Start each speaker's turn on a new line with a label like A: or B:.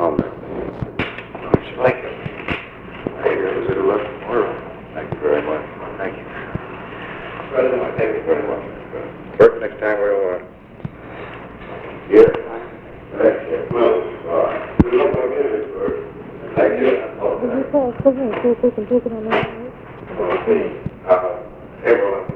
A: comment.
B: Thank you.
A: Hey, is it 11 tomorrow? Thank you very much.
B: Thank you.
A: President, thank you very much.
B: Bert, next time we'll,
A: Yeah. Thank you. Well, all right. Good luck on it, Bert. Thank you.
C: Did you call President so quick and take it on that?
A: Everyone.